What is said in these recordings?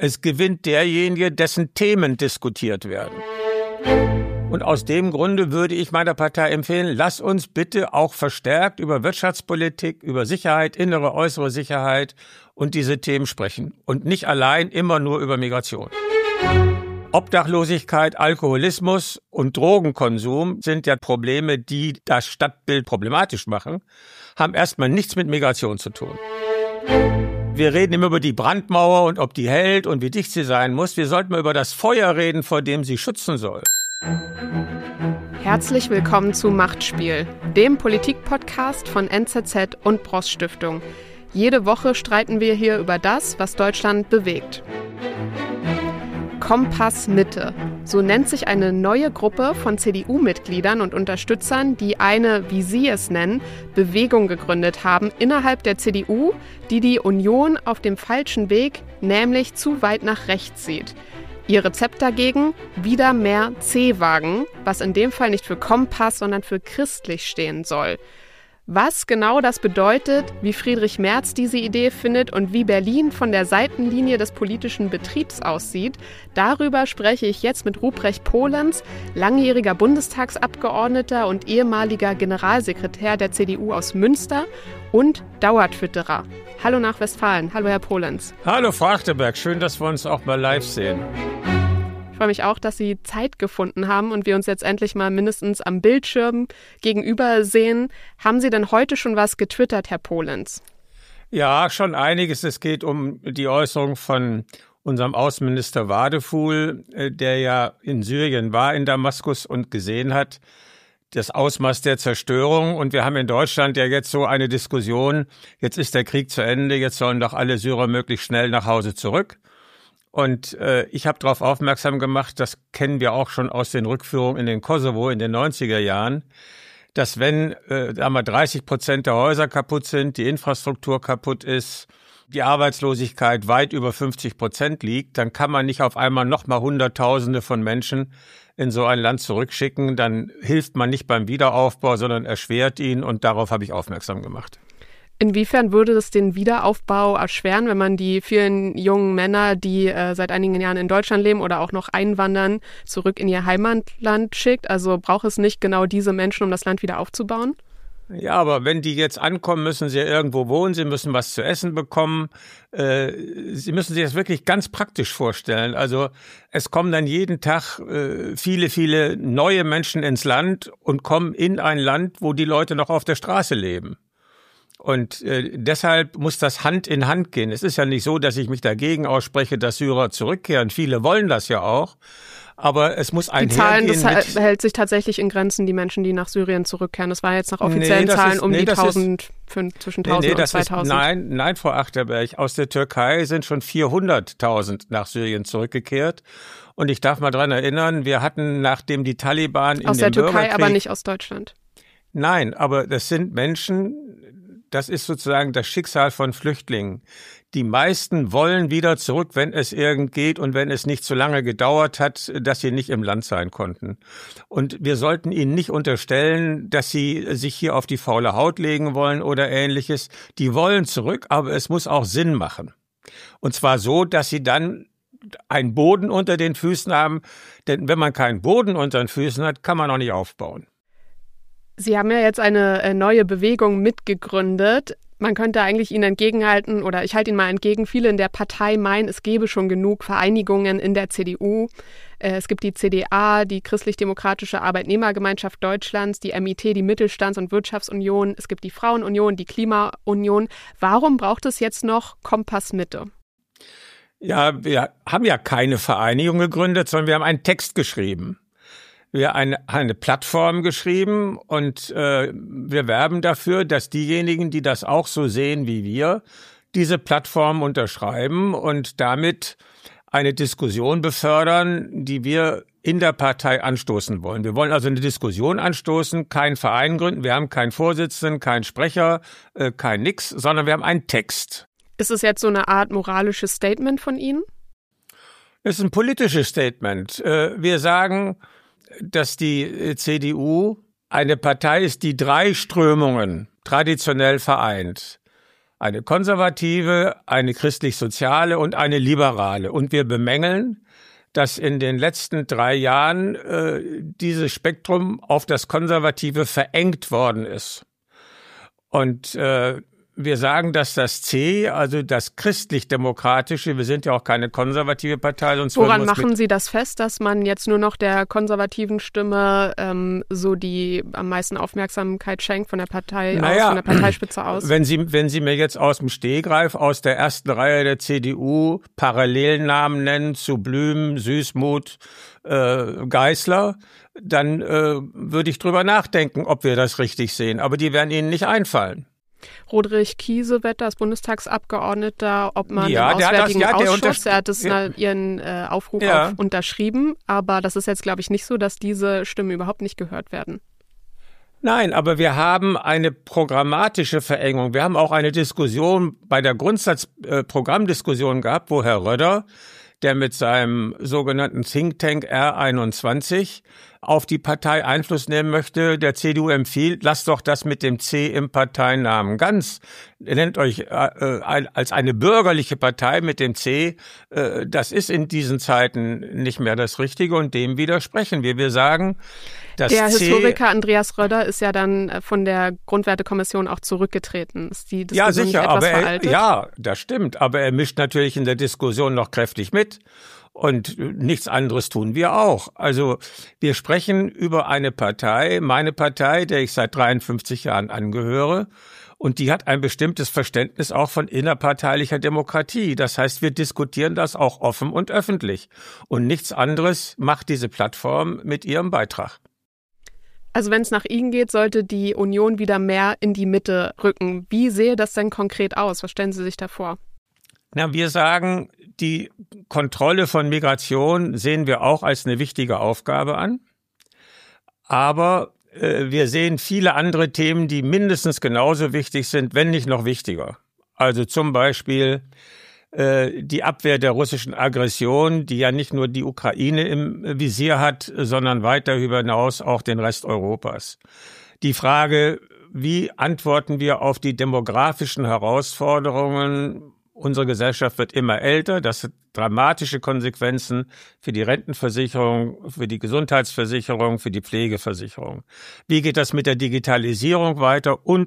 Es gewinnt derjenige, dessen Themen diskutiert werden. Und aus dem Grunde würde ich meiner Partei empfehlen, lass uns bitte auch verstärkt über Wirtschaftspolitik, über Sicherheit, innere, äußere Sicherheit und diese Themen sprechen. Und nicht allein immer nur über Migration. Obdachlosigkeit, Alkoholismus und Drogenkonsum sind ja Probleme, die das Stadtbild problematisch machen, haben erstmal nichts mit Migration zu tun. Wir reden immer über die Brandmauer und ob die hält und wie dicht sie sein muss. Wir sollten mal über das Feuer reden, vor dem sie schützen soll. Herzlich willkommen zu Machtspiel, dem Politik-Podcast von NZZ und Bross Stiftung. Jede Woche streiten wir hier über das, was Deutschland bewegt. Kompass Mitte. So nennt sich eine neue Gruppe von CDU-Mitgliedern und Unterstützern, die eine, wie sie es nennen, Bewegung gegründet haben innerhalb der CDU, die die Union auf dem falschen Weg, nämlich zu weit nach rechts sieht. Ihr Rezept dagegen? Wieder mehr C-Wagen, was in dem Fall nicht für Kompass, sondern für christlich stehen soll. Was genau das bedeutet, wie Friedrich Merz diese Idee findet und wie Berlin von der Seitenlinie des politischen Betriebs aussieht, darüber spreche ich jetzt mit Ruprecht Polenz, langjähriger Bundestagsabgeordneter und ehemaliger Generalsekretär der CDU aus Münster und Dauertwitterer. Hallo nach Westfalen. Hallo Herr Polenz. Hallo Frau Achterberg, schön, dass wir uns auch mal live sehen. Ich freue mich auch, dass Sie Zeit gefunden haben und wir uns jetzt endlich mal mindestens am Bildschirm gegenüber sehen. Haben Sie denn heute schon was getwittert, Herr Polenz? Ja, schon einiges. Es geht um die Äußerung von unserem Außenminister Wadefuhl, der ja in Syrien war, in Damaskus und gesehen hat, das Ausmaß der Zerstörung. Und wir haben in Deutschland ja jetzt so eine Diskussion, jetzt ist der Krieg zu Ende, jetzt sollen doch alle Syrer möglichst schnell nach Hause zurück. Und ich habe darauf aufmerksam gemacht, das kennen wir auch schon aus den Rückführungen in den Kosovo in den 90er Jahren, dass wenn 30% der Häuser kaputt sind, die Infrastruktur kaputt ist, die Arbeitslosigkeit weit über 50% liegt, dann kann man nicht auf einmal nochmal Hunderttausende von Menschen in so ein Land zurückschicken. Dann hilft man nicht beim Wiederaufbau, sondern erschwert ihn, und darauf habe ich aufmerksam gemacht. Inwiefern würde es den Wiederaufbau erschweren, wenn man die vielen jungen Männer, die seit einigen Jahren in Deutschland leben oder auch noch einwandern, zurück in ihr Heimatland schickt? Also braucht es nicht genau diese Menschen, um das Land wieder aufzubauen? Ja, aber wenn die jetzt ankommen, müssen sie irgendwo wohnen, sie müssen was zu essen bekommen. Sie müssen sich das wirklich ganz praktisch vorstellen. Also es kommen dann jeden Tag viele, viele neue Menschen ins Land und kommen in ein Land, wo die Leute noch auf der Straße leben. Und deshalb muss das Hand in Hand gehen. Es ist ja nicht so, dass ich mich dagegen ausspreche, dass Syrer zurückkehren. Viele wollen das ja auch. Aber es muss einhergehen. Die Zahlen, das hält sich tatsächlich in Grenzen, die Menschen, die nach Syrien zurückkehren. Das war jetzt nach offiziellen Zahlen die 1000, zwischen 1000 und 2000. Nein, Frau Achterberg. Aus der Türkei sind schon 400.000 nach Syrien zurückgekehrt. Und ich darf mal dran erinnern, wir hatten, nachdem die Taliban in den Bürgerkrieg... Aus der Türkei, aber nicht aus Deutschland. Nein, aber das sind Menschen, das ist sozusagen das Schicksal von Flüchtlingen. Die meisten wollen wieder zurück, wenn es irgend geht und wenn es nicht so lange gedauert hat, dass sie nicht im Land sein konnten. Und wir sollten ihnen nicht unterstellen, dass sie sich hier auf die faule Haut legen wollen oder Ähnliches. Die wollen zurück, aber es muss auch Sinn machen. Und zwar so, dass sie dann einen Boden unter den Füßen haben. Denn wenn man keinen Boden unter den Füßen hat, kann man auch nicht aufbauen. Sie haben ja jetzt eine neue Bewegung mitgegründet. Man könnte eigentlich Ihnen entgegenhalten, oder ich halte Ihnen mal entgegen, viele in der Partei meinen, es gäbe schon genug Vereinigungen in der CDU. Es gibt die CDA, die Christlich-Demokratische Arbeitnehmergemeinschaft Deutschlands, die MIT, die Mittelstands- und Wirtschaftsunion. Es gibt die Frauenunion, die Klimaunion. Warum braucht es jetzt noch Kompass Mitte? Ja, wir haben ja keine Vereinigung gegründet, sondern wir haben einen Text geschrieben. Wir haben eine Plattform geschrieben und wir werben dafür, dass diejenigen, die das auch so sehen wie wir, diese Plattform unterschreiben und damit eine Diskussion befördern, die wir in der Partei anstoßen wollen. Wir wollen also eine Diskussion anstoßen, keinen Verein gründen, wir haben keinen Vorsitzenden, keinen Sprecher, kein Nix, sondern wir haben einen Text. Ist es jetzt so eine Art moralisches Statement von Ihnen? Es ist ein politisches Statement. Wir sagen, dass die CDU eine Partei ist, die drei Strömungen traditionell vereint. Eine konservative, eine christlich-soziale und eine liberale. Und wir bemängeln, dass in den letzten 3 Jahren dieses Spektrum auf das Konservative verengt worden ist. Und wir sagen, dass das C, also das christlich-demokratische, wir sind ja auch keine konservative Partei. Sonst woran machen Sie das fest, dass man jetzt nur noch der konservativen Stimme so die am meisten Aufmerksamkeit schenkt von der Partei aus, von der Parteispitze aus? Wenn Sie mir jetzt aus dem Stegreif, aus der ersten Reihe der CDU Parallelnamen nennen zu Blüm, Süßmuth, Geisler, dann würde ich drüber nachdenken, ob wir das richtig sehen. Aber die werden Ihnen nicht einfallen. Roderich Kiesewetter als Bundestagsabgeordneter, ob man im Auswärtigen Ausschuss, er hat Ihren Aufruf auch unterschrieben, aber das ist jetzt, glaube ich, nicht so, dass diese Stimmen überhaupt nicht gehört werden. Nein, aber wir haben eine programmatische Verengung. Wir haben auch eine Diskussion bei der Grundsatzprogrammdiskussion gehabt, wo Herr Röder, der mit seinem sogenannten Think Tank R21 auf die Partei Einfluss nehmen möchte, der CDU empfiehlt, lasst doch das mit dem C im Parteinamen ganz. Nennt euch als eine bürgerliche Partei mit dem C. Das ist in diesen Zeiten nicht mehr das Richtige und dem widersprechen wir. Wir sagen, das der Historiker Andreas Röder ist ja dann von der Grundwertekommission auch zurückgetreten. Ist die Diskussion nicht etwas veraltet? Ja, das stimmt. Aber er mischt natürlich in der Diskussion noch kräftig mit. Und nichts anderes tun wir auch. Also wir sprechen über eine Partei, meine Partei, der ich seit 53 Jahren angehöre. Und die hat ein bestimmtes Verständnis auch von innerparteilicher Demokratie. Das heißt, wir diskutieren das auch offen und öffentlich. Und nichts anderes macht diese Plattform mit ihrem Beitrag. Also wenn es nach Ihnen geht, sollte die Union wieder mehr in die Mitte rücken. Wie sehe das denn konkret aus? Was stellen Sie sich da vor? Na, wir sagen, die Kontrolle von Migration sehen wir auch als eine wichtige Aufgabe an. Aber wir sehen viele andere Themen, die mindestens genauso wichtig sind, wenn nicht noch wichtiger. Also zum Beispiel die Abwehr der russischen Aggression, die ja nicht nur die Ukraine im Visier hat, sondern weiter darüber hinaus auch den Rest Europas. Die Frage, wie antworten wir auf die demografischen Herausforderungen? Unsere Gesellschaft wird immer älter. Das hat dramatische Konsequenzen für die Rentenversicherung, für die Gesundheitsversicherung, für die Pflegeversicherung. Wie geht das mit der Digitalisierung weiter? Und.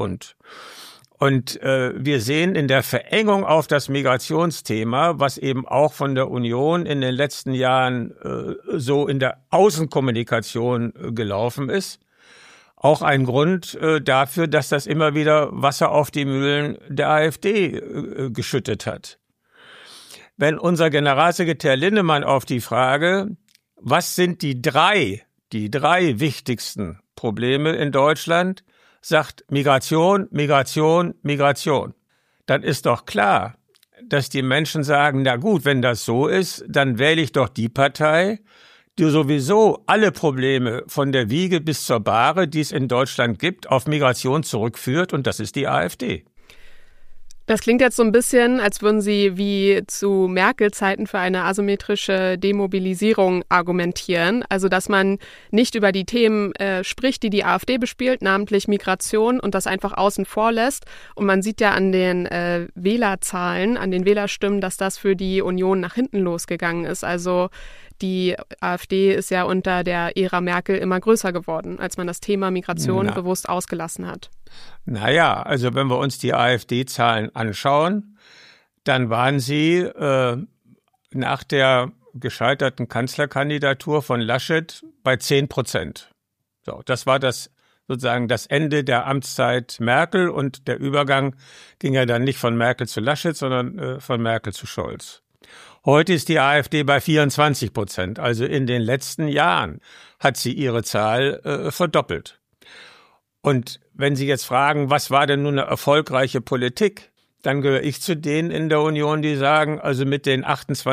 Und wir sehen in der Verengung auf das Migrationsthema, was eben auch von der Union in den letzten Jahren so in der Außenkommunikation gelaufen ist, auch ein Grund dafür, dass das immer wieder Wasser auf die Mühlen der AfD geschüttet hat. Wenn unser Generalsekretär Linnemann auf die Frage, was sind die drei wichtigsten Probleme in Deutschland, sagt Migration, Migration, Migration, dann ist doch klar, dass die Menschen sagen, na gut, wenn das so ist, dann wähle ich doch die Partei, die sowieso alle Probleme von der Wiege bis zur Bahre, die es in Deutschland gibt, auf Migration zurückführt, und das ist die AfD. Das klingt jetzt so ein bisschen, als würden Sie wie zu Merkel-Zeiten für eine asymmetrische Demobilisierung argumentieren. Also, dass man nicht über die Themen spricht, die die AfD bespielt, namentlich Migration, und das einfach außen vor lässt. Und man sieht ja an den Wählerzahlen, an den Wählerstimmen, dass das für die Union nach hinten losgegangen ist. Also die AfD ist ja unter der Ära Merkel immer größer geworden, als man das Thema Migration bewusst ausgelassen hat. Naja, also wenn wir uns die AfD-Zahlen anschauen, dann waren sie nach der gescheiterten Kanzlerkandidatur von Laschet bei 10%. So, das war sozusagen das Ende der Amtszeit Merkel, und der Übergang ging ja dann nicht von Merkel zu Laschet, sondern von Merkel zu Scholz. Heute ist die AfD bei 24%. Also in den letzten Jahren hat sie ihre Zahl verdoppelt. Und wenn Sie jetzt fragen, was war denn nun eine erfolgreiche Politik, dann gehöre ich zu denen in der Union, die sagen, also mit den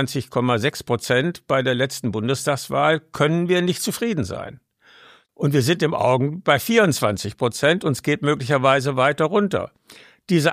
28,6% bei der letzten Bundestagswahl können wir nicht zufrieden sein. Und wir sind im Augenblick bei 24%, und es geht möglicherweise weiter runter. Diese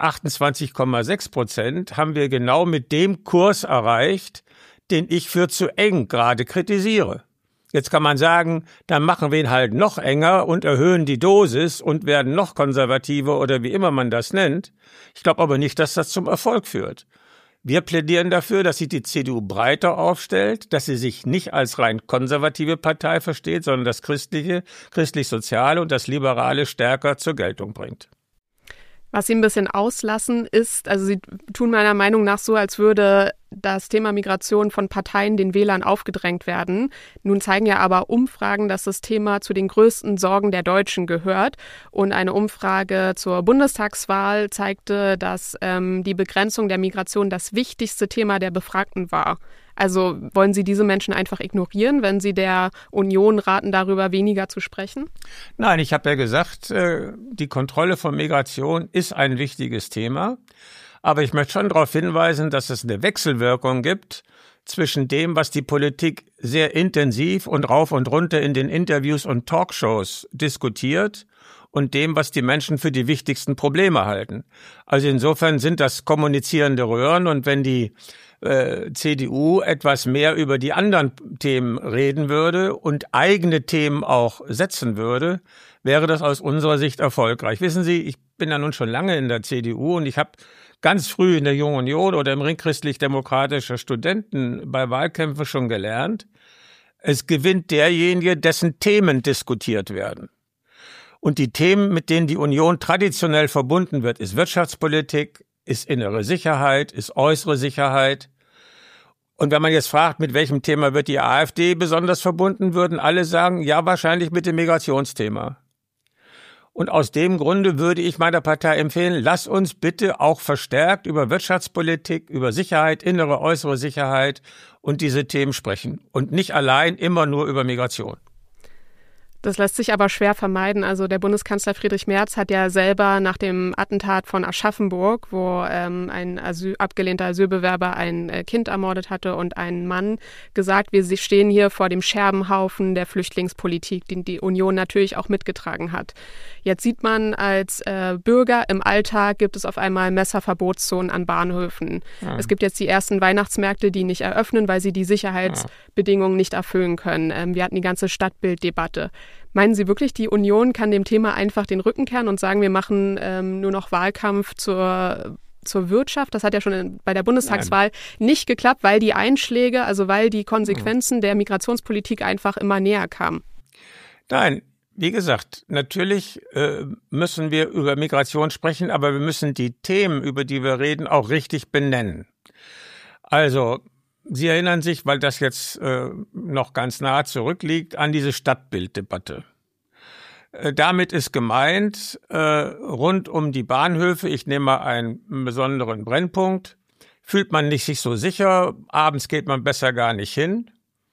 28,6% haben wir genau mit dem Kurs erreicht, den ich für zu eng gerade kritisiere. Jetzt kann man sagen, dann machen wir ihn halt noch enger und erhöhen die Dosis und werden noch konservativer oder wie immer man das nennt. Ich glaube aber nicht, dass das zum Erfolg führt. Wir plädieren dafür, dass sich die CDU breiter aufstellt, dass sie sich nicht als rein konservative Partei versteht, sondern das christlich-soziale und das Liberale stärker zur Geltung bringt. Was Sie ein bisschen auslassen ist, also Sie tun meiner Meinung nach so, als würde das Thema Migration von Parteien den Wählern aufgedrängt werden. Nun zeigen ja aber Umfragen, dass das Thema zu den größten Sorgen der Deutschen gehört. Und eine Umfrage zur Bundestagswahl zeigte, dass die Begrenzung der Migration das wichtigste Thema der Befragten war. Also wollen Sie diese Menschen einfach ignorieren, wenn Sie der Union raten, darüber weniger zu sprechen? Nein, ich habe ja gesagt, die Kontrolle von Migration ist ein wichtiges Thema. Aber ich möchte schon darauf hinweisen, dass es eine Wechselwirkung gibt zwischen dem, was die Politik sehr intensiv und rauf und runter in den Interviews und Talkshows diskutiert und dem, was die Menschen für die wichtigsten Probleme halten. Also insofern sind das kommunizierende Röhren, und wenn die CDU etwas mehr über die anderen Themen reden würde und eigene Themen auch setzen würde, wäre das aus unserer Sicht erfolgreich. Wissen Sie, ich bin ja nun schon lange in der CDU und ich habe ganz früh in der Jungen Union oder im Ring christlich-demokratischer Studenten bei Wahlkämpfen schon gelernt, es gewinnt derjenige, dessen Themen diskutiert werden. Und die Themen, mit denen die Union traditionell verbunden wird, ist Wirtschaftspolitik, ist innere Sicherheit, ist äußere Sicherheit. Und wenn man jetzt fragt, mit welchem Thema wird die AfD besonders verbunden, würden alle sagen, ja, wahrscheinlich mit dem Migrationsthema. Und aus dem Grunde würde ich meiner Partei empfehlen, lass uns bitte auch verstärkt über Wirtschaftspolitik, über Sicherheit, innere, äußere Sicherheit und diese Themen sprechen und nicht allein immer nur über Migration. Das lässt sich aber schwer vermeiden. Also der Bundeskanzler Friedrich Merz hat ja selber nach dem Attentat von Aschaffenburg, wo ein abgelehnter Asylbewerber ein Kind ermordet hatte und einen Mann, gesagt, wir stehen hier vor dem Scherbenhaufen der Flüchtlingspolitik, den die Union natürlich auch mitgetragen hat. Jetzt sieht man als Bürger, im Alltag gibt es auf einmal Messerverbotszonen an Bahnhöfen. Ja. Es gibt jetzt die ersten Weihnachtsmärkte, die nicht eröffnen, weil sie die Sicherheitsbedingungen nicht erfüllen können. Wir hatten die ganze Stadtbilddebatte. Meinen Sie wirklich, die Union kann dem Thema einfach den Rücken kehren und sagen, wir machen nur noch Wahlkampf zur Wirtschaft? Das hat ja schon bei der Bundestagswahl nicht geklappt, weil die Einschläge, also weil die Konsequenzen der Migrationspolitik einfach immer näher kamen. Nein, wie gesagt, natürlich müssen wir über Migration sprechen, aber wir müssen die Themen, über die wir reden, auch richtig benennen. Also Sie erinnern sich, weil das jetzt noch ganz nah zurückliegt, an diese Stadtbilddebatte. Damit ist gemeint, rund um die Bahnhöfe, ich nehme mal einen besonderen Brennpunkt, fühlt man nicht sich so sicher, abends geht man besser gar nicht hin.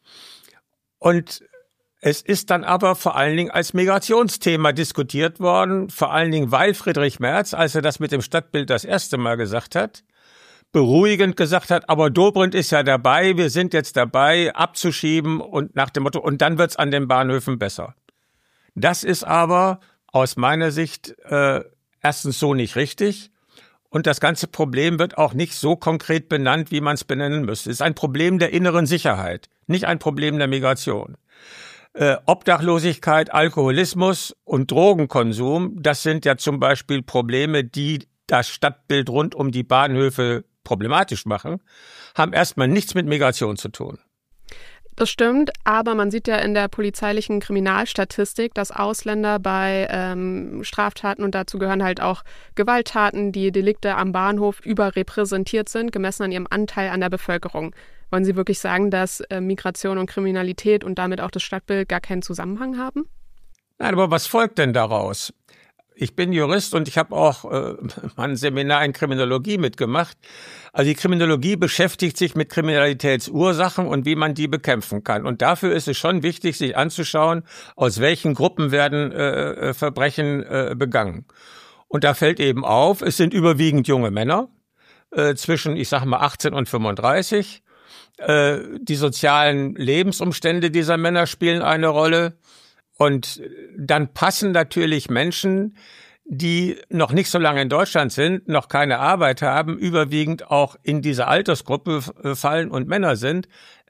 Und es ist dann aber vor allen Dingen als Migrationsthema diskutiert worden, vor allen Dingen, weil Friedrich Merz, als er das mit dem Stadtbild das erste Mal gesagt hat, beruhigend gesagt hat, aber Dobrindt ist ja dabei, wir sind jetzt dabei, abzuschieben und nach dem Motto, und dann wird's an den Bahnhöfen besser. Das ist aber aus meiner Sicht erstens so nicht richtig, und das ganze Problem wird auch nicht so konkret benannt, wie man es benennen müsste. Es ist ein Problem der inneren Sicherheit, nicht ein Problem der Migration. Obdachlosigkeit, Alkoholismus und Drogenkonsum, das sind ja zum Beispiel Probleme, die das Stadtbild rund um die Bahnhöfe problematisch machen, haben erstmal nichts mit Migration zu tun. Das stimmt, aber man sieht ja in der polizeilichen Kriminalstatistik, dass Ausländer bei Straftaten, und dazu gehören halt auch Gewalttaten, die Delikte am Bahnhof, überrepräsentiert sind, gemessen an ihrem Anteil an der Bevölkerung. Wollen Sie wirklich sagen, dass Migration und Kriminalität und damit auch das Stadtbild gar keinen Zusammenhang haben? Nein, aber was folgt denn daraus? Ich bin Jurist und ich habe auch mal ein Seminar in Kriminologie mitgemacht. Also die Kriminologie beschäftigt sich mit Kriminalitätsursachen und wie man die bekämpfen kann. Und dafür ist es schon wichtig, sich anzuschauen, aus welchen Gruppen werden Verbrechen begangen. Und da fällt eben auf, es sind überwiegend junge Männer zwischen, ich sage mal, 18 und 35. Die sozialen Lebensumstände dieser Männer spielen eine Rolle. Und dann passen natürlich Menschen, die noch nicht so lange in Deutschland sind, noch keine Arbeit haben, überwiegend auch in diese Altersgruppe fallen und Männer sind,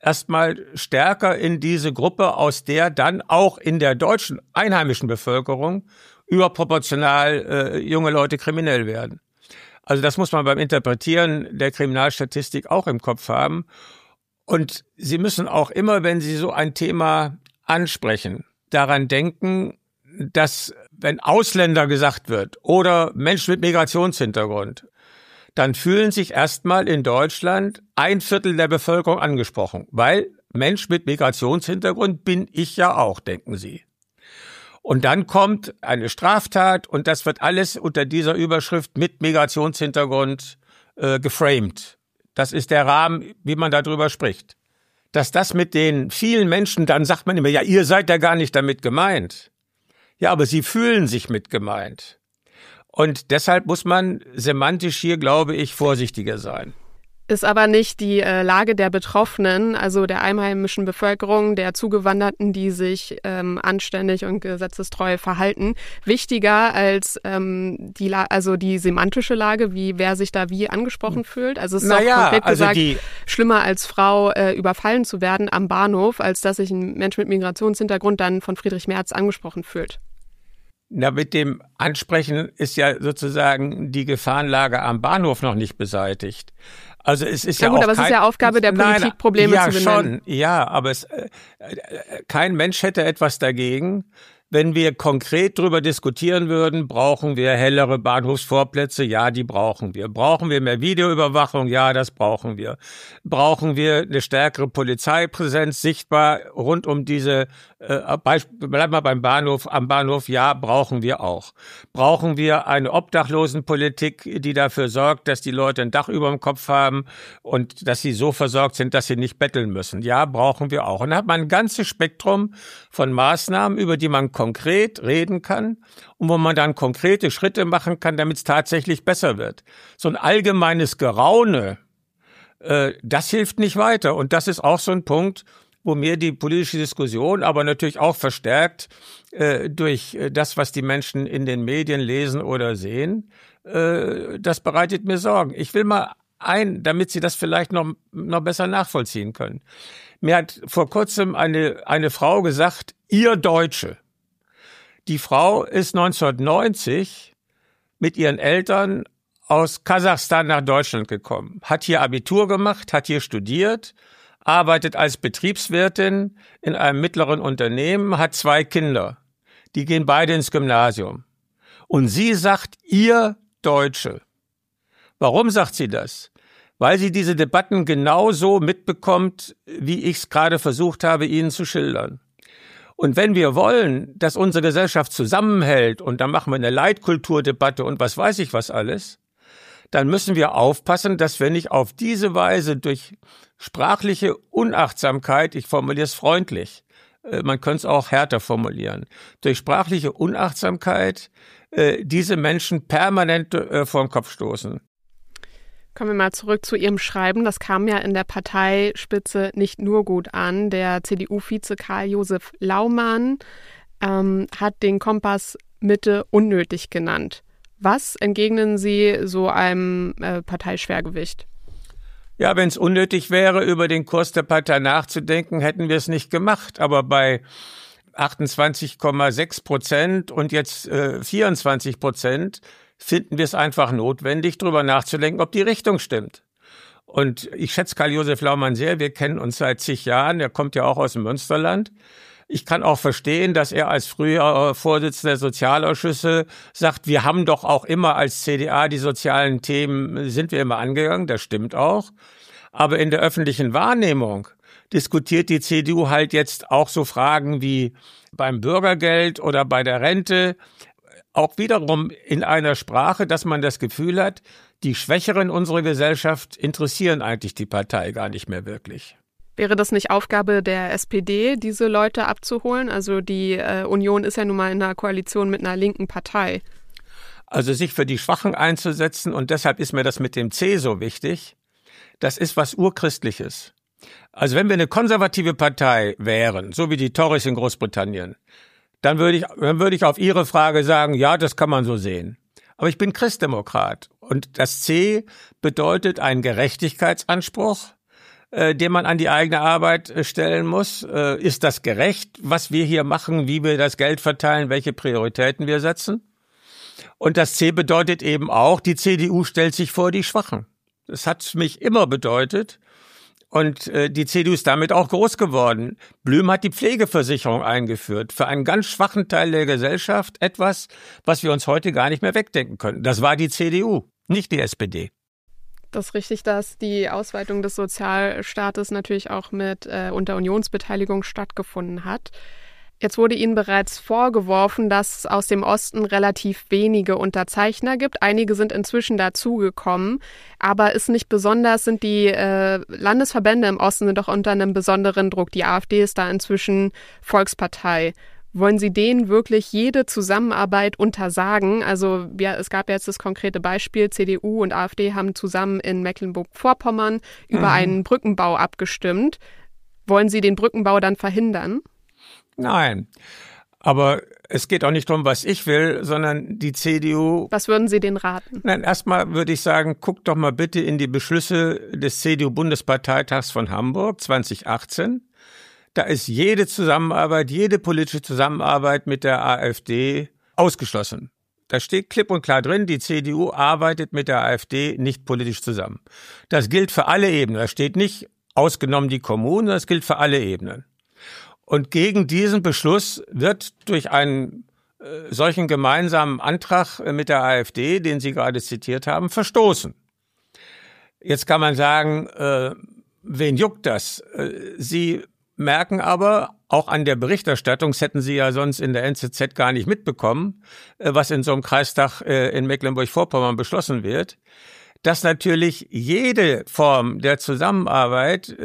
erstmal stärker in diese Gruppe, aus der dann auch in der deutschen einheimischen Bevölkerung überproportional junge Leute kriminell werden. Also das muss man beim Interpretieren der Kriminalstatistik auch im Kopf haben. Und Sie müssen auch immer, wenn Sie so ein Thema ansprechen, daran denken, dass wenn Ausländer gesagt wird oder Menschen mit Migrationshintergrund, dann fühlen sich erstmal in Deutschland 1/4 der Bevölkerung angesprochen, weil Mensch mit Migrationshintergrund bin ich ja auch, denken Sie. Und dann kommt eine Straftat und das wird alles unter dieser Überschrift mit Migrationshintergrund geframed. Das ist der Rahmen, wie man darüber spricht. Dass das mit den vielen Menschen, dann sagt man immer, ja, ihr seid ja gar nicht damit gemeint. Ja, aber sie fühlen sich mit gemeint. Und deshalb muss man semantisch hier, glaube ich, vorsichtiger sein. Ist aber nicht die Lage der Betroffenen, also der einheimischen Bevölkerung, der Zugewanderten, die sich anständig und gesetzestreu verhalten, wichtiger als die semantische Lage, wie wer sich da wie angesprochen fühlt? Also es ist auch konkret gesagt schlimmer als Frau überfallen zu werden am Bahnhof, als dass sich ein Mensch mit Migrationshintergrund dann von Friedrich Merz angesprochen fühlt. Na, mit dem Ansprechen ist ja sozusagen die Gefahrenlage am Bahnhof noch nicht beseitigt. Also es ist ja gut, auch aber es ist ja Aufgabe der Politik, Probleme zu benennen. Ja, aber kein Mensch hätte etwas dagegen, wenn wir konkret darüber diskutieren würden, brauchen wir hellere Bahnhofsvorplätze? Ja, die brauchen wir. Brauchen wir mehr Videoüberwachung? Ja, das brauchen wir. Brauchen wir eine stärkere Polizeipräsenz sichtbar rund um diese, bleib mal beim Bahnhof, am Bahnhof? Ja, brauchen wir auch. Brauchen wir eine Obdachlosenpolitik, die dafür sorgt, dass die Leute ein Dach über dem Kopf haben und dass sie so versorgt sind, dass sie nicht betteln müssen? Ja, brauchen wir auch. Und da hat man ein ganzes Spektrum von Maßnahmen, über die man konkret reden kann und wo man dann konkrete Schritte machen kann, damit es tatsächlich besser wird. So ein allgemeines Geraune, das hilft nicht weiter. Und das ist auch so ein Punkt, wo mir die politische Diskussion, aber natürlich auch verstärkt durch das, was die Menschen in den Medien lesen oder sehen, das bereitet mir Sorgen. Ich will mal damit Sie das vielleicht noch besser nachvollziehen können. Mir hat vor kurzem eine Frau gesagt, ihr Deutsche. Die Frau ist 1990 mit ihren Eltern aus Kasachstan nach Deutschland gekommen, hat hier Abitur gemacht, hat hier studiert, arbeitet als Betriebswirtin in einem mittleren Unternehmen, hat 2 Kinder. Die gehen beide ins Gymnasium. Und sie sagt, ihr Deutsche. Warum sagt sie das? Weil sie diese Debatten genauso mitbekommt, wie ich es gerade versucht habe, Ihnen zu schildern. Und wenn wir wollen, dass unsere Gesellschaft zusammenhält und dann machen wir eine Leitkulturdebatte und was weiß ich was alles, dann müssen wir aufpassen, dass wir nicht auf diese Weise durch sprachliche Unachtsamkeit, ich formuliere es freundlich, man könnte es auch härter formulieren, durch sprachliche Unachtsamkeit diese Menschen permanent vor den Kopf stoßen. Kommen wir mal zurück zu Ihrem Schreiben. Das kam ja in der Parteispitze nicht nur gut an. Der CDU-Vize Karl-Josef Laumann hat den Kompass Mitte unnötig genannt. Was entgegnen Sie so einem Parteischwergewicht? Ja, wenn es unnötig wäre, über den Kurs der Partei nachzudenken, hätten wir es nicht gemacht. Aber bei 28,6% und jetzt 24% finden wir es einfach notwendig, darüber nachzudenken, ob die Richtung stimmt. Und ich schätze Karl-Josef Laumann sehr, wir kennen uns seit zig Jahren, er kommt ja auch aus dem Münsterland. Ich kann auch verstehen, dass er als früher Vorsitzender der Sozialausschüsse sagt, wir haben doch auch immer als CDA die sozialen Themen, sind wir immer angegangen, das stimmt auch. Aber in der öffentlichen Wahrnehmung diskutiert die CDU halt jetzt auch so Fragen wie beim Bürgergeld oder bei der Rente, auch wiederum in einer Sprache, dass man das Gefühl hat, die Schwächeren unserer Gesellschaft interessieren eigentlich die Partei gar nicht mehr wirklich. Wäre das nicht Aufgabe der SPD, diese Leute abzuholen? Also die Union ist ja nun mal in einer Koalition mit einer linken Partei. Also sich für die Schwachen einzusetzen, und deshalb ist mir das mit dem C so wichtig, das ist was Urchristliches. Also wenn wir eine konservative Partei wären, so wie die Tories in Großbritannien, dann würde ich auf Ihre Frage sagen, ja, das kann man so sehen. Aber ich bin Christdemokrat und das C bedeutet einen Gerechtigkeitsanspruch, den man an die eigene Arbeit stellen muss. Ist das gerecht, was wir hier machen, wie wir das Geld verteilen, welche Prioritäten wir setzen? Und das C bedeutet eben auch, die CDU stellt sich vor die Schwachen. Das hat mich immer bedeutet. Und die CDU ist damit auch groß geworden. Blüm hat die Pflegeversicherung eingeführt. Für einen ganz schwachen Teil der Gesellschaft etwas, was wir uns heute gar nicht mehr wegdenken können. Das war die CDU, nicht die SPD. Das ist richtig, dass die Ausweitung des Sozialstaates natürlich auch mit unter Unionsbeteiligung stattgefunden hat. Jetzt wurde Ihnen bereits vorgeworfen, dass es aus dem Osten relativ wenige Unterzeichner gibt. Einige sind inzwischen dazugekommen, aber ist nicht besonders, sind die Landesverbände im Osten sind doch unter einem besonderen Druck. Die AfD ist da inzwischen Volkspartei. Wollen Sie denen wirklich jede Zusammenarbeit untersagen? Also es gab jetzt das konkrete Beispiel, CDU und AfD haben zusammen in Mecklenburg-Vorpommern über einen Brückenbau abgestimmt. Wollen Sie den Brückenbau dann verhindern? Nein, aber es geht auch nicht darum, was ich will, sondern die CDU. Was würden Sie denen raten? Nein, erstmal würde ich sagen, guckt doch mal bitte in die Beschlüsse des CDU-Bundesparteitags von Hamburg 2018. Da ist jede Zusammenarbeit, jede politische Zusammenarbeit mit der AfD ausgeschlossen. Da steht klipp und klar drin, die CDU arbeitet mit der AfD nicht politisch zusammen. Das gilt für alle Ebenen. Da steht nicht ausgenommen die Kommunen, das gilt für alle Ebenen. Und gegen diesen Beschluss wird durch einen solchen gemeinsamen Antrag mit der AfD, den Sie gerade zitiert haben, verstoßen. Jetzt kann man sagen, wen juckt das? Sie merken aber, auch an der Berichterstattung, das hätten Sie ja sonst in der NZZ gar nicht mitbekommen, was in so einem Kreistag in Mecklenburg-Vorpommern beschlossen wird, dass natürlich jede Form der Zusammenarbeit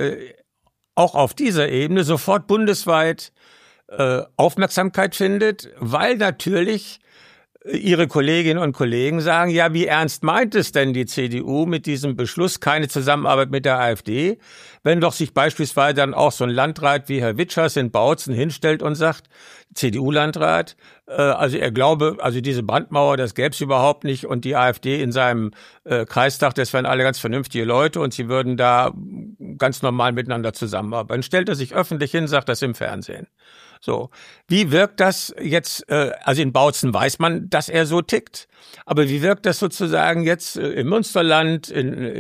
auch auf dieser Ebene sofort bundesweit Aufmerksamkeit findet, weil natürlich Ihre Kolleginnen und Kollegen sagen, ja, wie ernst meint es denn die CDU mit diesem Beschluss, keine Zusammenarbeit mit der AfD, wenn doch sich beispielsweise dann auch so ein Landrat wie Herr Witschers in Bautzen hinstellt und sagt, CDU-Landrat, also er glaube, also diese Brandmauer, das gäbe es überhaupt nicht und die AfD in seinem Kreistag, das wären alle ganz vernünftige Leute und sie würden da ganz normal miteinander zusammenarbeiten. Stellt er sich öffentlich hin, sagt das im Fernsehen. So, wie wirkt das jetzt, also in Bautzen weiß man, dass er so tickt, aber wie wirkt das sozusagen jetzt im Münsterland,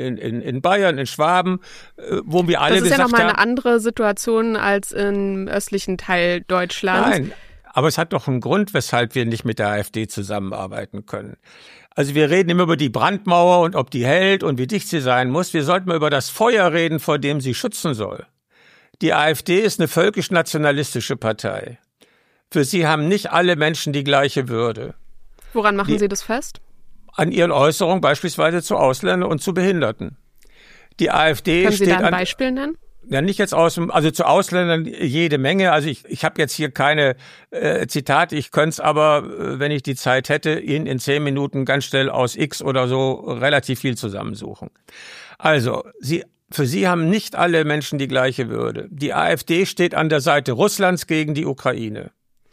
in Bayern, in Schwaben, wo wir alle gesagt haben... Das ist ja nochmal eine andere Situation als im östlichen Teil Deutschlands. Nein, aber es hat doch einen Grund, weshalb wir nicht mit der AfD zusammenarbeiten können. Also wir reden immer über die Brandmauer und ob die hält und wie dicht sie sein muss. Wir sollten mal über das Feuer reden, vor dem sie schützen soll. Die AfD ist eine völkisch-nationalistische Partei. Für sie haben nicht alle Menschen die gleiche Würde. Woran machen Sie das fest? An ihren Äußerungen beispielsweise zu Ausländern und zu Behinderten. Die AfD Können Sie da ein Beispiel nennen? Ja, nicht jetzt also zu Ausländern jede Menge. Also ich habe jetzt hier keine Zitate, ich könnte es aber, wenn ich die Zeit hätte, Ihnen in 10 Minuten ganz schnell aus X oder so relativ viel zusammensuchen. Also, für sie haben nicht alle Menschen die gleiche Würde. Die AfD steht an der Seite Russlands gegen die Ukraine.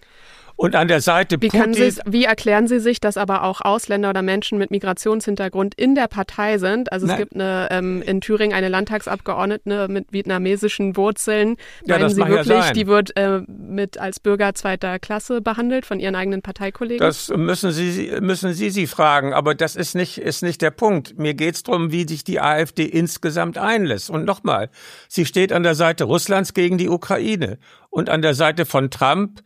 Und an der Seite Putins. Wie erklären Sie sich, dass aber auch Ausländer oder Menschen mit Migrationshintergrund in der Partei sind? Also es gibt in Thüringen eine Landtagsabgeordnete mit vietnamesischen Wurzeln. Ja, meinen Sie wirklich, die wird mit als Bürger zweiter Klasse behandelt von Ihren eigenen Parteikollegen? Das müssen Sie fragen, aber das ist nicht der Punkt. Mir geht's darum, wie sich die AfD insgesamt einlässt. Und nochmal, sie steht an der Seite Russlands gegen die Ukraine und an der Seite von Trump,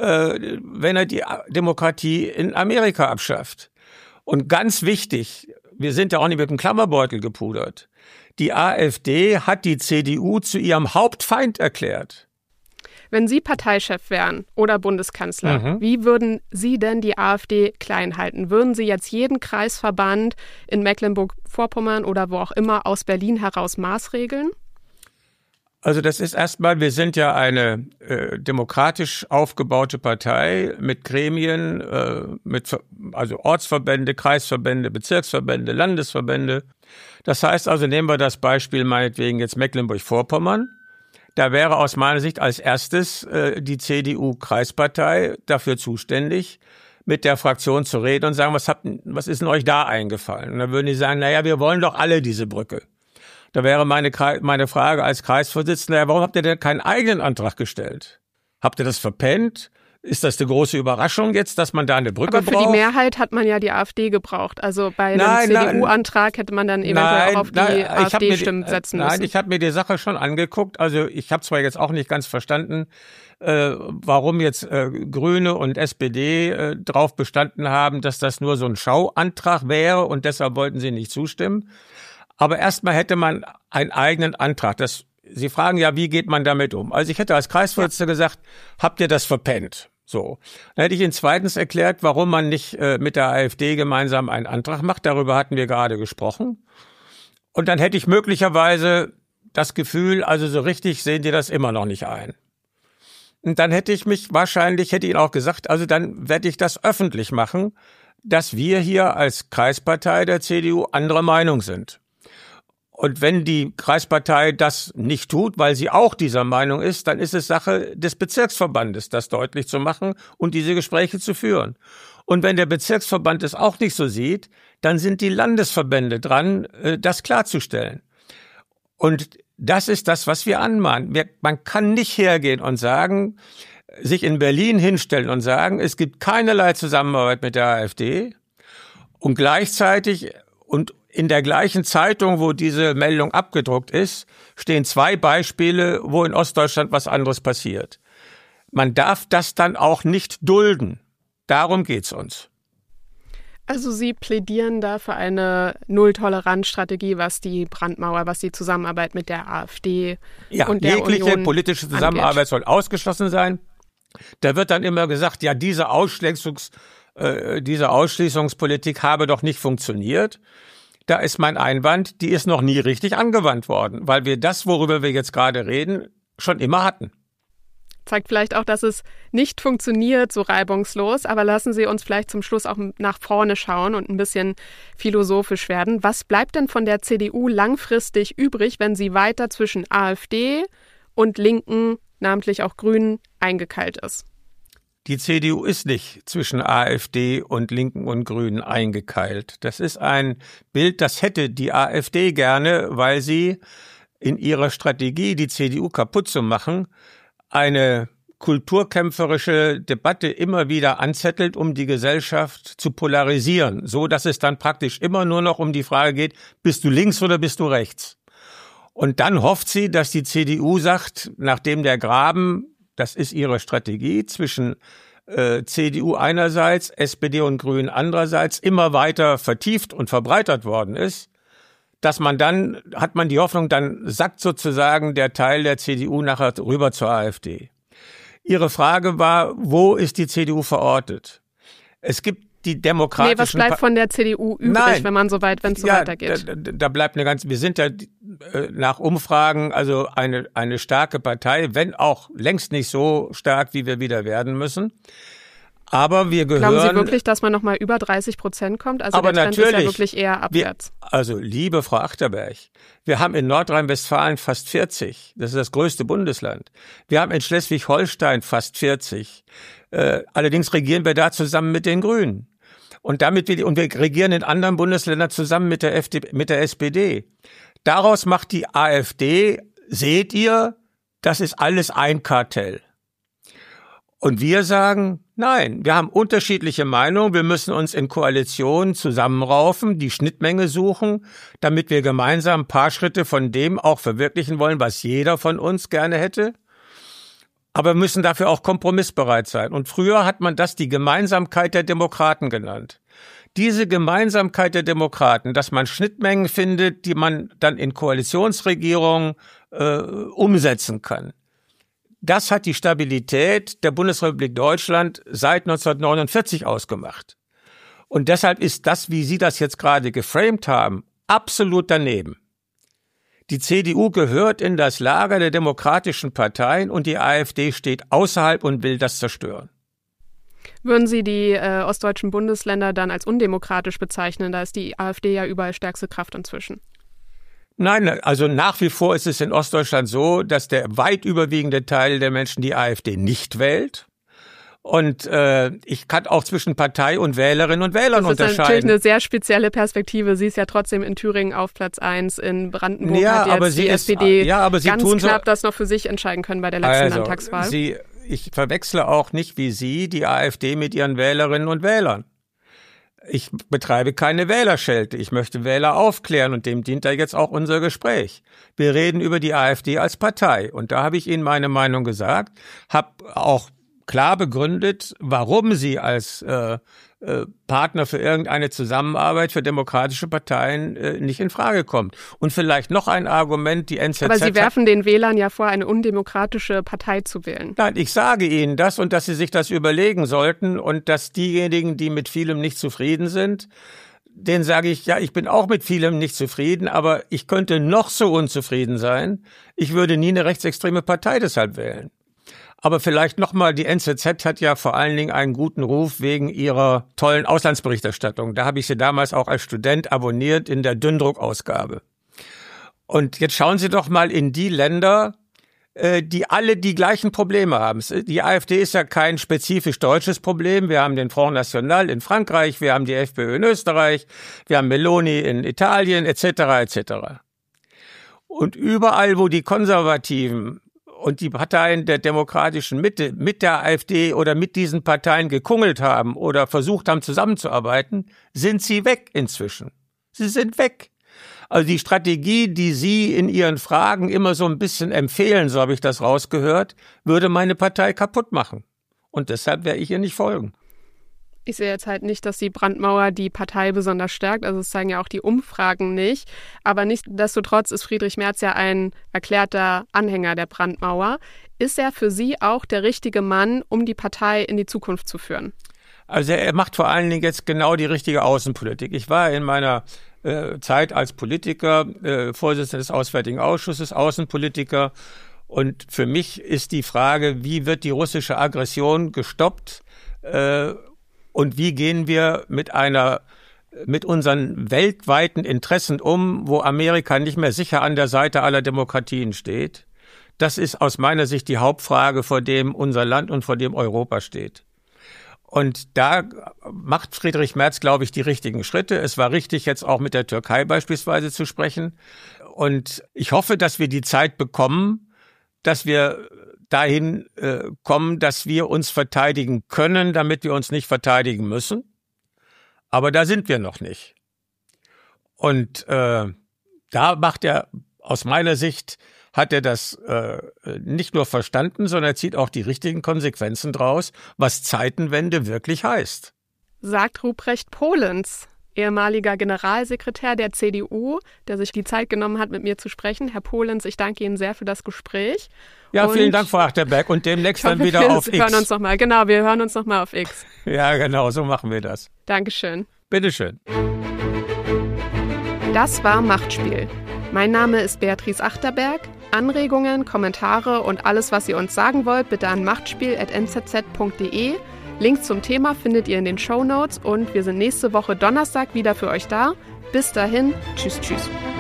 wenn er die Demokratie in Amerika abschafft. Und ganz wichtig, wir sind ja auch nicht mit dem Klammerbeutel gepudert. Die AfD hat die CDU zu ihrem Hauptfeind erklärt. Wenn Sie Parteichef wären oder Bundeskanzler, wie würden Sie denn die AfD klein halten? Würden Sie jetzt jeden Kreisverband in Mecklenburg-Vorpommern oder wo auch immer aus Berlin heraus maßregeln? Also das ist erstmal, wir sind ja eine demokratisch aufgebaute Partei mit Gremien, also Ortsverbände, Kreisverbände, Bezirksverbände, Landesverbände. Das heißt also, nehmen wir das Beispiel meinetwegen jetzt Mecklenburg-Vorpommern. Da wäre aus meiner Sicht als erstes die CDU-Kreispartei dafür zuständig, mit der Fraktion zu reden und sagen, was ist denn euch da eingefallen? Und dann würden die sagen, naja, wir wollen doch alle diese Brücke. Da wäre meine Frage als Kreisvorsitzender, warum habt ihr denn keinen eigenen Antrag gestellt? Habt ihr das verpennt? Ist das eine große Überraschung jetzt, dass man da eine Brücke braucht? Aber für die Mehrheit hat man ja die AfD gebraucht. Also bei einem CDU-Antrag hätte man dann eventuell auch auf die AfD-Stimmen setzen müssen. Nein, ich habe mir die Sache schon angeguckt. Also ich habe zwar jetzt auch nicht ganz verstanden, warum jetzt Grüne und SPD drauf bestanden haben, dass das nur so ein Schauantrag wäre und deshalb wollten sie nicht zustimmen. Aber erstmal hätte man einen eigenen Antrag. Sie fragen ja, wie geht man damit um? Also ich hätte als Kreisvorsitzender gesagt, habt ihr das verpennt? So. Dann hätte ich Ihnen zweitens erklärt, warum man nicht mit der AfD gemeinsam einen Antrag macht. Darüber hatten wir gerade gesprochen. Und dann hätte ich möglicherweise das Gefühl, also so richtig sehen die das immer noch nicht ein. Und dann hätte ich Ihnen auch gesagt, also dann werde ich das öffentlich machen, dass wir hier als Kreispartei der CDU anderer Meinung sind. Und wenn die Kreispartei das nicht tut, weil sie auch dieser Meinung ist, dann ist es Sache des Bezirksverbandes, das deutlich zu machen und diese Gespräche zu führen. Und wenn der Bezirksverband es auch nicht so sieht, dann sind die Landesverbände dran, das klarzustellen. Und das ist das, was wir anmahnen. Man kann nicht hergehen und sagen, sich in Berlin hinstellen und sagen, es gibt keinerlei Zusammenarbeit mit der AfD und gleichzeitig und in der gleichen Zeitung, wo diese Meldung abgedruckt ist, stehen 2 Beispiele, wo in Ostdeutschland was anderes passiert. Man darf das dann auch nicht dulden. Darum geht's uns. Also Sie plädieren da für eine Null-Toleranz-Strategie, was die Brandmauer, was die Zusammenarbeit mit der AfD und der jegliche Union politische Zusammenarbeit angeht. soll ausgeschlossen sein. Da wird dann immer gesagt, ja, diese Ausschließungspolitik habe doch nicht funktioniert. Da ist mein Einwand, die ist noch nie richtig angewandt worden, weil wir das, worüber wir jetzt gerade reden, schon immer hatten. Zeigt vielleicht auch, dass es nicht funktioniert so reibungslos, aber lassen Sie uns vielleicht zum Schluss auch nach vorne schauen und ein bisschen philosophisch werden. Was bleibt denn von der CDU langfristig übrig, wenn sie weiter zwischen AfD und Linken, namentlich auch Grünen, eingekeilt ist? Die CDU ist nicht zwischen AfD und Linken und Grünen eingekeilt. Das ist ein Bild, das hätte die AfD gerne, weil sie in ihrer Strategie, die CDU kaputt zu machen, eine kulturkämpferische Debatte immer wieder anzettelt, um die Gesellschaft zu polarisieren, so dass es dann praktisch immer nur noch um die Frage geht, bist du links oder bist du rechts? Und dann hofft sie, dass die CDU sagt, nachdem der Graben, das ist ihre Strategie, zwischen CDU einerseits, SPD und Grünen andererseits immer weiter vertieft und verbreitert worden ist, dass hat man die Hoffnung, dann sackt sozusagen der Teil der CDU nachher rüber zur AfD. Ihre Frage war, wo ist die CDU verortet? Es gibt die demokratischen... was bleibt von der CDU übrig, wenn es so weitergeht? Da bleibt wir sind ja nach Umfragen also eine starke Partei, wenn auch längst nicht so stark, wie wir wieder werden müssen. Aber wir gehören... Glauben Sie wirklich, dass man nochmal über 30% kommt? Also aber der Trend ist ja wirklich eher abwärts. Liebe Frau Achterberg, wir haben in Nordrhein-Westfalen fast 40. Das ist das größte Bundesland. Wir haben in Schleswig-Holstein fast 40. Allerdings regieren wir da zusammen mit den Grünen. Und wir regieren in anderen Bundesländern zusammen mit der SPD. Daraus macht die AfD, seht ihr, das ist alles ein Kartell. Und wir sagen, nein, wir haben unterschiedliche Meinungen, wir müssen uns in Koalitionen zusammenraufen, die Schnittmenge suchen, damit wir gemeinsam ein paar Schritte von dem auch verwirklichen wollen, was jeder von uns gerne hätte. Aber wir müssen dafür auch kompromissbereit sein. Und früher hat man das die Gemeinsamkeit der Demokraten genannt. Diese Gemeinsamkeit der Demokraten, dass man Schnittmengen findet, die man dann in Koalitionsregierungen umsetzen kann. Das hat die Stabilität der Bundesrepublik Deutschland seit 1949 ausgemacht. Und deshalb ist das, wie Sie das jetzt gerade geframed haben, absolut daneben. Die CDU gehört in das Lager der demokratischen Parteien und die AfD steht außerhalb und will das zerstören. Würden Sie die ostdeutschen Bundesländer dann als undemokratisch bezeichnen? Da ist die AfD ja überall stärkste Kraft inzwischen. Nein, also nach wie vor ist es in Ostdeutschland so, dass der weit überwiegende Teil der Menschen die AfD nicht wählt. Und ich kann auch zwischen Partei und Wählerinnen und Wählern unterscheiden. Das ist natürlich eine sehr spezielle Perspektive. Sie ist ja trotzdem in Thüringen auf Platz 1, in Brandenburg hat jetzt die SPD ganz knapp das noch für sich entscheiden können bei der letzten Landtagswahl. Ich verwechsle auch nicht wie Sie die AfD mit ihren Wählerinnen und Wählern. Ich betreibe keine Wählerschelte. Ich möchte Wähler aufklären und dem dient ja jetzt auch unser Gespräch. Wir reden über die AfD als Partei und da habe ich Ihnen meine Meinung gesagt, habe auch klar begründet, warum sie als Partner für irgendeine Zusammenarbeit für demokratische Parteien nicht in Frage kommt. Und vielleicht noch ein Argument, die NZZ... Aber Sie werfen den Wählern ja vor, eine undemokratische Partei zu wählen. Nein, ich sage Ihnen das und dass Sie sich das überlegen sollten und dass diejenigen, die mit vielem nicht zufrieden sind, denen sage ich, ja, ich bin auch mit vielem nicht zufrieden, aber ich könnte noch so unzufrieden sein. Ich würde nie eine rechtsextreme Partei deshalb wählen. Aber vielleicht nochmal, die NZZ hat ja vor allen Dingen einen guten Ruf wegen ihrer tollen Auslandsberichterstattung. Da habe ich sie damals auch als Student abonniert in der Dünndruckausgabe. Und jetzt schauen Sie doch mal in die Länder, die alle die gleichen Probleme haben. Die AfD ist ja kein spezifisch deutsches Problem. Wir haben den Front National in Frankreich, wir haben die FPÖ in Österreich, wir haben Meloni in Italien, etc. etc. Und überall, wo die Konservativen und die Parteien der demokratischen Mitte mit der AfD oder mit diesen Parteien gekungelt haben oder versucht haben zusammenzuarbeiten, sind sie weg inzwischen. Sie sind weg. Also die Strategie, die Sie in Ihren Fragen immer so ein bisschen empfehlen, so habe ich das rausgehört, würde meine Partei kaputt machen. Und deshalb werde ich ihr nicht folgen. Ich sehe jetzt halt nicht, dass die Brandmauer die Partei besonders stärkt. Also es zeigen ja auch die Umfragen nicht. Aber nichtsdestotrotz ist Friedrich Merz ja ein erklärter Anhänger der Brandmauer. Ist er für Sie auch der richtige Mann, um die Partei in die Zukunft zu führen? Also er macht vor allen Dingen jetzt genau die richtige Außenpolitik. Ich war in meiner Zeit als Politiker, Vorsitzender des Auswärtigen Ausschusses, Außenpolitiker. Und für mich ist die Frage, wie wird die russische Aggression gestoppt? Und wie gehen wir mit unseren weltweiten Interessen um, wo Amerika nicht mehr sicher an der Seite aller Demokratien steht? Das ist aus meiner Sicht die Hauptfrage, vor dem unser Land und vor dem Europa steht. Und da macht Friedrich Merz, glaube ich, die richtigen Schritte. Es war richtig, jetzt auch mit der Türkei beispielsweise zu sprechen. Und ich hoffe, dass wir die Zeit bekommen, dass wir dahin kommen, dass wir uns verteidigen können, damit wir uns nicht verteidigen müssen. Aber da sind wir noch nicht. Und da macht er, aus meiner Sicht, hat er das nicht nur verstanden, sondern er zieht auch die richtigen Konsequenzen draus, was Zeitenwende wirklich heißt. Sagt Ruprecht Polenz, ehemaliger Generalsekretär der CDU, der sich die Zeit genommen hat, mit mir zu sprechen. Herr Polenz, ich danke Ihnen sehr für das Gespräch. Ja, vielen Dank, Frau Achterberg. Und demnächst dann wieder auf X. Wir hören uns nochmal. Genau, wir hören uns nochmal auf X. Ja, genau, so machen wir das. Dankeschön. Bitteschön. Das war Machtspiel. Mein Name ist Beatrice Achterberg. Anregungen, Kommentare und alles, was ihr uns sagen wollt, bitte an machtspiel@nzz.de. Link zum Thema findet ihr in den Shownotes und wir sind nächste Woche Donnerstag wieder für euch da. Bis dahin, tschüss, tschüss.